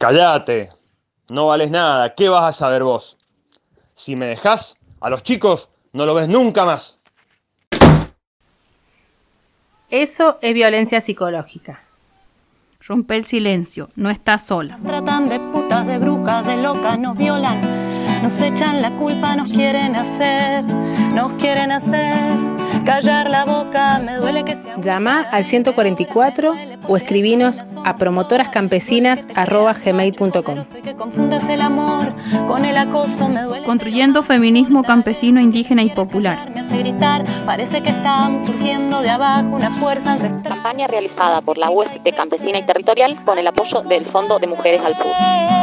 Cállate, no vales nada, ¿qué vas a saber vos? Si me dejás, a los chicos no lo ves nunca más. Eso es violencia psicológica. Rompe el silencio, no estás sola. Nos tratan de putas, de brujas, de locas, nos violan, nos echan la culpa, nos quieren hacer callar la boca, me duele que sea... Llama al 144 o escribinos a promotorascampesinas@gmail.com. Construyendo feminismo campesino, indígena y popular. Me hace gritar, parece que estamos surgiendo de abajo una fuerza ancestral. Campaña realizada por la UST Campesina y Territorial con el apoyo del Fondo de Mujeres al Sur.